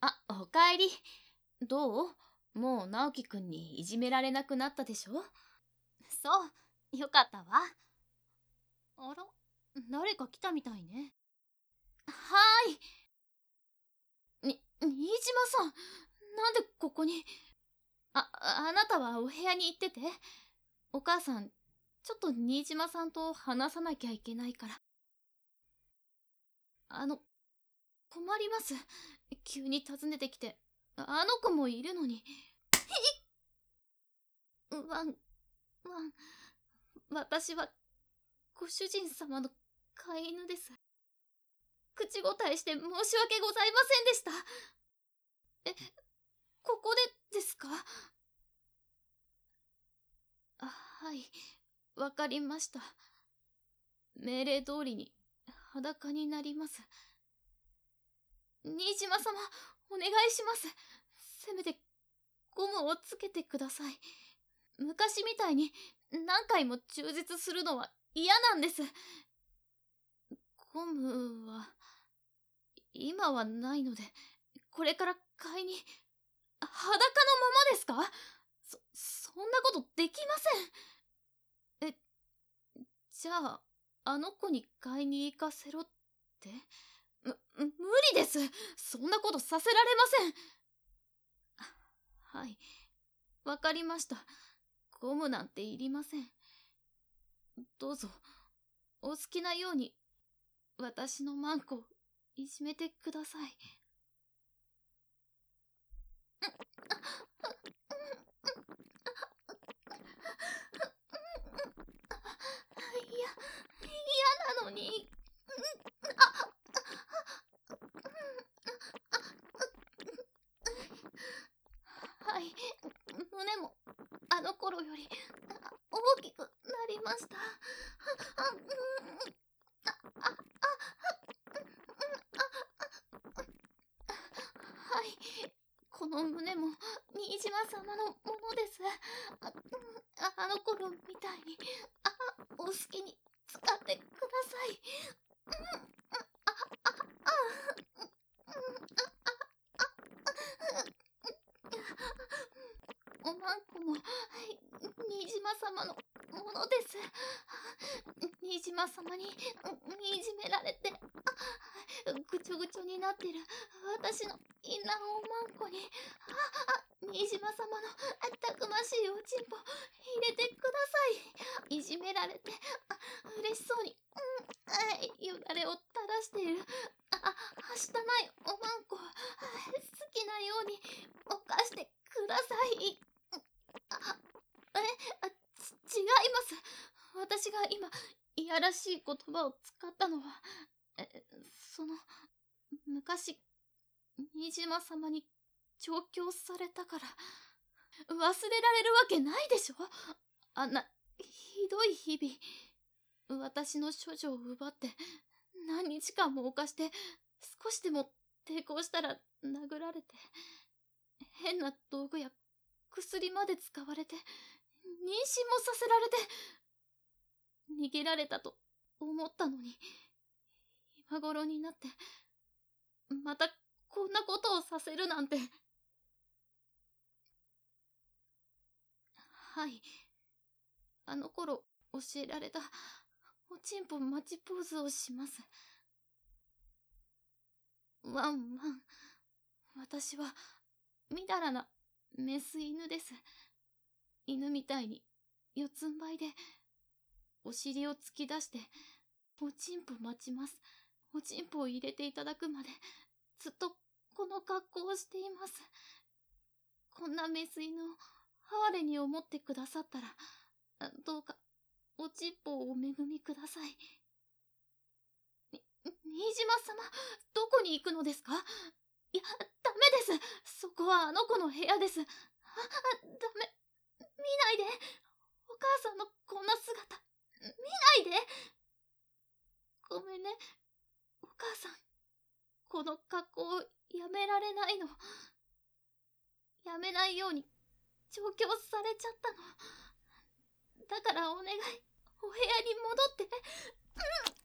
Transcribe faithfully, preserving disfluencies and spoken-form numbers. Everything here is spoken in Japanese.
あ、おかえり。どう？もう直樹くんにいじめられなくなったでしょ？ そう、よかったわ。あら、誰か来たみたいね。 はーい。に、新島さん、なんでここに？あ、あなたはお部屋に行ってて。お母さん、ちょっと新島さんと話さなきゃいけないから。あの、困ります。急に訪ねてきて。あの子もいるのに。ワン、ワン、私は、ご主人様の飼い犬です。口答えして申し訳ございませんでした。え、ここでですか？あ、はい、わかりました。命令通りに裸になります。新島様、お願いします。せめてゴムをつけてください。昔みたいに何回も中絶するのは嫌なんです。ゴムは今はないので、これから買いに。裸のままですか？そ、そんなことできません。え、じゃあ、あの子に買いに行かせろって？む、無理です。そんなことさせられません。はい、わかりました。ゴムなんていりません。どうぞ、お好きなように、私のマンコをいじめてください。いや、嫌なのに。はい、胸もあの頃より大きくなりました。はい、この胸も新島様のものです。あ、あの頃みたいに、あ、お好きに使ってください。おまんこも新島様のものです。新島様にいじめられてぐちょぐちょになってる私のインナーおまんこに、新島様のたくましいおちんぽ入れてください。いじめられて嬉しそうに、よだれを垂らしているあ、はしたないおまんこ、好きなように犯してください。あ、え、あ、ち、違います。私が今、いやらしい言葉を使ったのは、え、その、昔、新島様に調教されたから、忘れられるわけないでしょ？あんな、ひどい日々、私の処女を奪って、何日間も犯して、少しでも抵抗したら殴られて、変な道具や薬まで使われて、妊娠もさせられて、逃げられたと思ったのに、今頃になって、またこんなことをさせるなんて。はい。あの頃教えられたおちんぽ待ちポーズをします。ワンワン。私はみだらなメス犬です。犬みたいに四つん這いでお尻を突き出しておちんぽ待ちます。おちんぽを入れていただくまでずっとこの格好をしています。こんなメス犬を哀れに思ってくださったら、どうかおちんぽをお恵みください。に、新島様、どこに行くのですか？いや、ダメです。そこはあの子の部屋です。あ、ダメ。見ないで。お母さんのこんな姿、見ないで。ごめんね、お母さん。この格好をやめられないの。やめないように調教されちゃったの。だからお願い、お部屋に戻って。